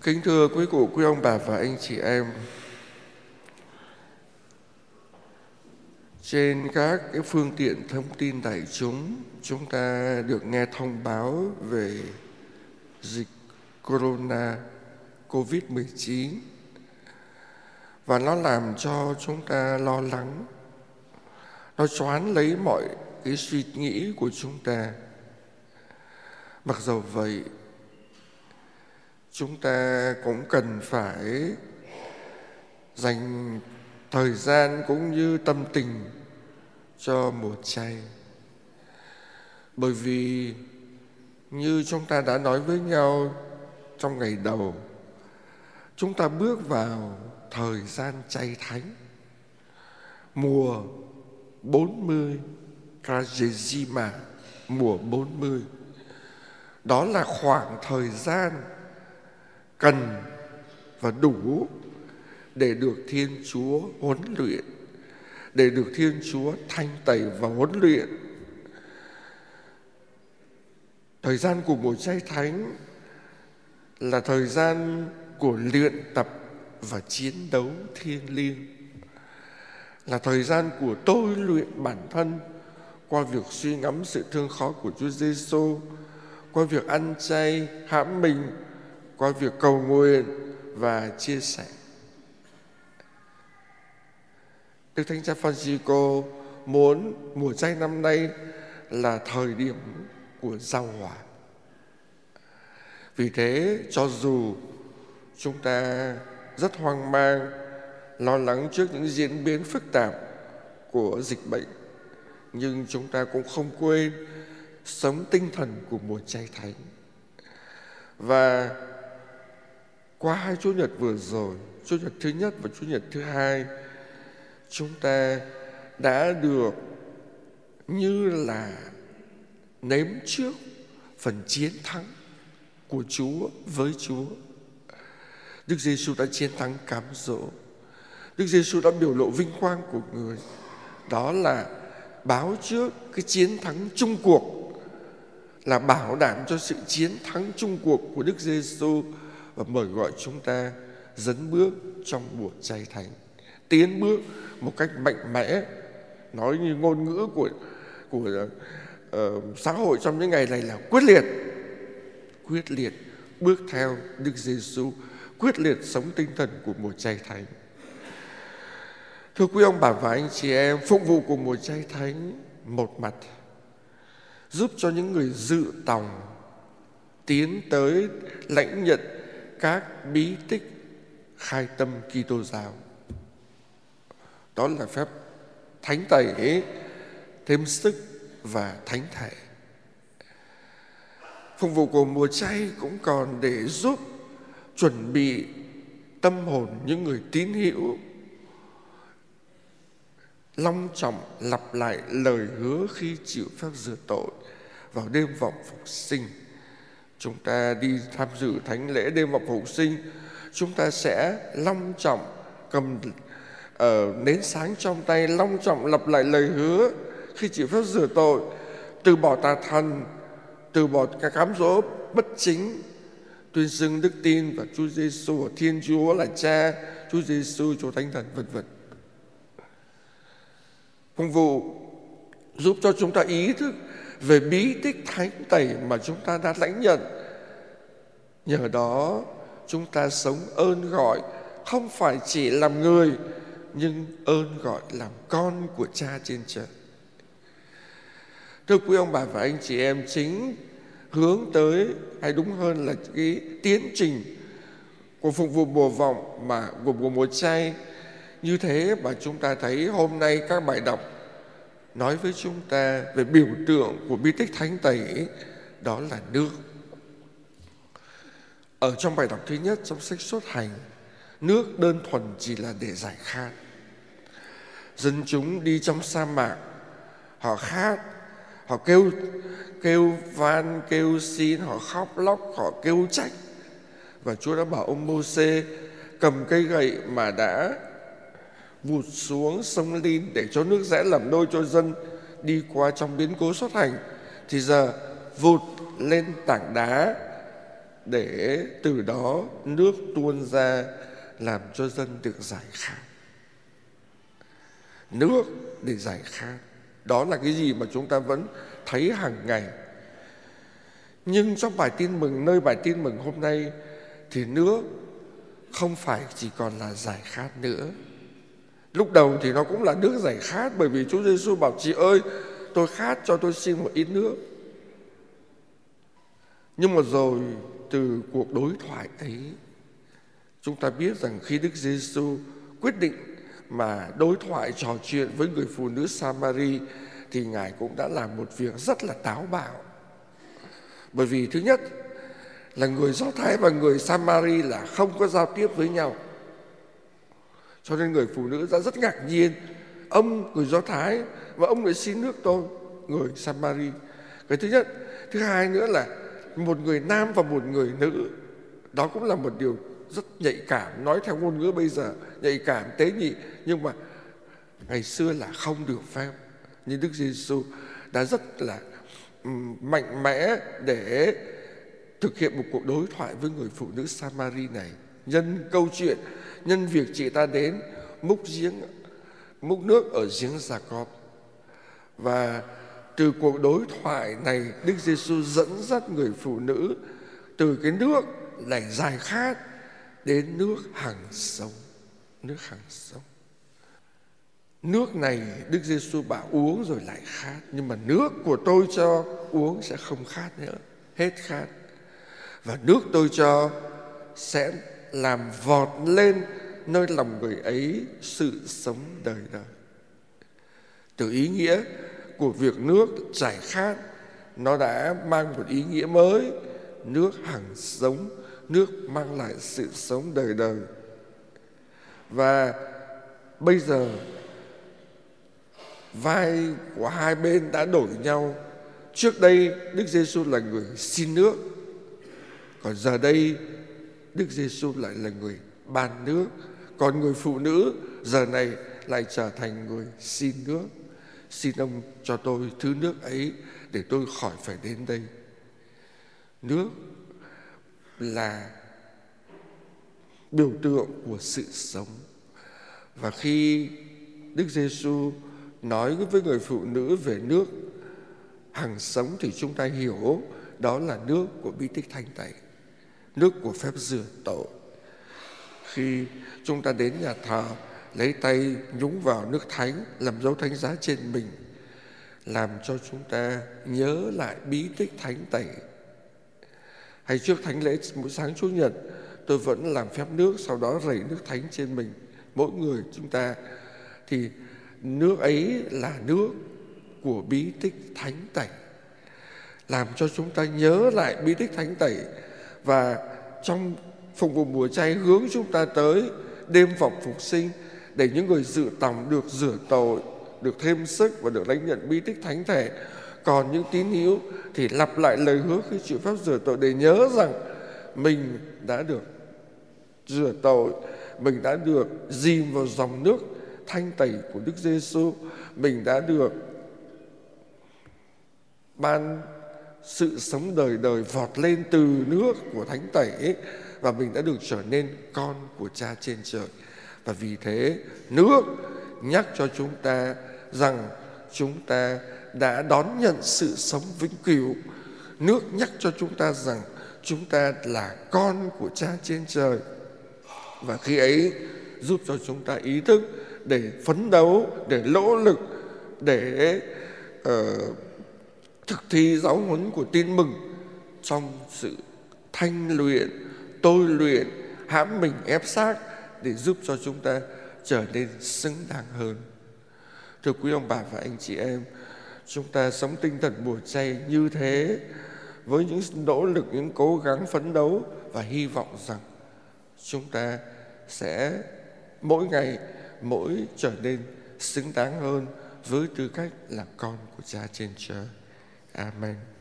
Kính thưa quý cụ, quý ông bà và anh chị em, trên các cái phương tiện thông tin đại chúng, chúng ta được nghe thông báo về dịch corona COVID-19 và nó làm cho chúng ta lo lắng. Nó choán lấy mọi cái suy nghĩ của chúng ta. Mặc dầu vậy, chúng ta cũng cần phải dành thời gian cũng như tâm tình cho mùa chay. Bởi vì như chúng ta đã nói với nhau trong ngày đầu, chúng ta bước vào thời gian chay thánh, mùa 40, Kwaresima, mùa 40. Đó là khoảng thời gian cần và đủ để được Thiên Chúa huấn luyện, để được Thiên Chúa thanh tẩy và huấn luyện. Thời gian của mùa chay thánh là thời gian của luyện tập và chiến đấu thiêng liêng, là thời gian của tôi luyện bản thân qua việc suy ngẫm sự thương khó của Chúa Giêsu, qua việc ăn chay, hãm mình, qua việc cầu nguyện và chia sẻ. Đức Thánh Cha Francisco muốn mùa chay năm nay là thời điểm của giao hòa. Vì thế, cho dù chúng ta rất hoang mang, lo lắng trước những diễn biến phức tạp của dịch bệnh, nhưng chúng ta cũng không quên sống tinh thần của mùa chay thánh. Và qua 2 Chủ nhật vừa rồi, Chủ nhật thứ nhất và Chủ nhật thứ hai, chúng ta đã được như là nếm trước phần chiến thắng của Chúa với Chúa. Đức Giêsu đã chiến thắng cám dỗ. Đức Giêsu đã biểu lộ vinh quang của người. Đó là báo trước cái chiến thắng chung cuộc, là bảo đảm cho sự chiến thắng chung cuộc của Đức Giêsu và mời gọi chúng ta dấn bước trong mùa chay thánh, tiến bước một cách mạnh mẽ. Nói như ngôn ngữ của xã hội trong những ngày này là quyết liệt bước theo Đức Giêsu, quyết liệt sống tinh thần của mùa chay thánh. Thưa quý ông bà và anh chị em, phục vụ của mùa chay thánh một mặt giúp cho những người dự tòng tiến tới lãnh nhận các bí tích khai tâm Kitô giáo. Đó là phép thánh tẩy, thêm sức và thánh thể. Phục vụ của mùa chay cũng còn để giúp chuẩn bị tâm hồn những người tín hữu long trọng lặp lại lời hứa khi chịu phép rửa tội vào đêm vọng phục sinh. Chúng ta đi tham dự thánh lễ đêm vọng phục sinh, chúng ta sẽ long trọng cầm nến sáng trong tay, long trọng lặp lại lời hứa khi chịu phép rửa tội, từ bỏ tà thần, từ bỏ các cám dỗ bất chính, tuyên xưng đức tin và Chúa Giêsu, Thiên Chúa là Cha, Chúa Giêsu, Chúa Thánh Thần, vân vân. Phục vụ giúp cho chúng ta ý thức về bí tích thánh tẩy mà chúng ta đã lãnh nhận. Nhờ đó chúng ta sống ơn gọi không phải chỉ làm người, nhưng ơn gọi làm con của Cha trên trời. Thưa quý ông bà và anh chị em, chính hướng tới, hay đúng hơn là cái tiến trình của phục vụ mùa vọng mà của mùa chay như thế mà chúng ta thấy hôm nay các bài đọc nói với chúng ta về biểu tượng của bí tích thánh tẩy, đó là nước. Ở trong bài đọc thứ nhất trong sách Xuất Hành, nước đơn thuần chỉ là để giải khát. Dân chúng đi trong sa mạc, họ khát, họ kêu van, kêu xin, họ khóc lóc, họ kêu trách. Và Chúa đã bảo ông Mô-sê cầm cây gậy mà đã vụt xuống sông Linh để cho nước rẽ làm đôi cho dân đi qua trong biến cố Xuất Hành. Thì giờ vụt lên tảng đá để từ đó nước tuôn ra làm cho dân được giải khát. Nước để giải khát, đó là cái gì mà chúng ta vẫn thấy hàng ngày. Nhưng trong bài tin mừng, nơi bài tin mừng hôm nay, thì nước không phải chỉ còn là giải khát nữa. Lúc đầu thì nó cũng là nước giải khát, bởi vì Chúa Giêsu bảo: chị ơi, tôi khát, cho tôi xin một ít nước. Nhưng mà rồi từ cuộc đối thoại ấy, chúng ta biết rằng khi Đức Giêsu quyết định mà đối thoại trò chuyện với người phụ nữ Samari, thì Ngài cũng đã làm một việc rất là táo bạo. Bởi vì thứ nhất là người Do Thái và người Samari là không có giao tiếp với nhau, cho nên người phụ nữ đã rất ngạc nhiên. Ông người Do Thái và ông lại xin nước tôi, người Samari. Cái thứ nhất. Thứ hai nữa là một người nam và một người nữ, đó cũng là một điều rất nhạy cảm. Nói theo ngôn ngữ bây giờ, nhạy cảm tế nhị, nhưng mà ngày xưa là không được phép. Nhưng Đức Giêsu đã rất là mạnh mẽ để thực hiện một cuộc đối thoại với người phụ nữ Samari này. Nhân câu chuyện, nhân việc chị ta đến múc nước ở giếng Gia-cóp. Và từ cuộc đối thoại này, Đức Giêsu dẫn dắt người phụ nữ từ cái nước này giải khát đến nước hằng sống. Nước hằng sống. Nước này Đức Giêsu bảo uống rồi lại khát, nhưng mà nước của tôi cho uống sẽ không khát nữa, hết khát. Và nước tôi cho sẽ làm vọt lên nơi lòng người ấy sự sống đời đời. Từ ý nghĩa của việc nước giải khát, nó đã mang một ý nghĩa mới, nước hằng sống, nước mang lại sự sống đời đời. Và bây giờ vai của hai bên đã đổi nhau. Trước đây Đức Giêsu là người xin nước, còn giờ đây Đức Giêsu lại là người ban nước. Còn người phụ nữ giờ này lại trở thành người xin nước. Xin ông cho tôi thứ nước ấy để tôi khỏi phải đến đây. Nước là biểu tượng của sự sống. Và khi Đức Giêsu nói với người phụ nữ về nước hằng sống thì chúng ta hiểu đó là nước của bí tích thánh tẩy, nước của phép rửa tội. Khi chúng ta đến nhà thờ, lấy tay nhúng vào nước thánh, làm dấu thánh giá trên mình, làm cho chúng ta nhớ lại bí tích thánh tẩy. Hay trước thánh lễ mỗi sáng Chủ nhật, tôi vẫn làm phép nước, sau đó rảy nước thánh trên mình. Mỗi người chúng ta thì nước ấy là nước của bí tích thánh tẩy, làm cho chúng ta nhớ lại bí tích thánh tẩy. Và trong phục vụ mùa chay hướng chúng ta tới đêm vọng phục sinh, để những người dự tòng được rửa tội, được thêm sức và được lãnh nhận bí tích thánh thể. Còn những tín hữu thì lặp lại lời hứa khi chịu phép rửa tội, để nhớ rằng mình đã được rửa tội, mình đã được dìm vào dòng nước thanh tẩy của Đức Giêsu, mình đã được ban sự sống đời đời vọt lên từ nước của thánh tẩy ấy, và mình đã được trở nên con của Cha trên trời. Và vì thế nước nhắc cho chúng ta rằng chúng ta đã đón nhận sự sống vĩnh cửu. Nước nhắc cho chúng ta rằng chúng ta là con của Cha trên trời. Và khi ấy giúp cho chúng ta ý thức để phấn đấu, để nỗ lực, để thực thi giáo huấn của tin mừng trong sự thanh luyện, tôi luyện, hãm mình ép xác, để giúp cho chúng ta trở nên xứng đáng hơn. Thưa quý ông bà và anh chị em, chúng ta sống tinh thần mùa chay như thế, với những nỗ lực, những cố gắng phấn đấu, và hy vọng rằng chúng ta sẽ mỗi ngày mỗi trở nên xứng đáng hơn với tư cách là con của Cha trên trời. Amen.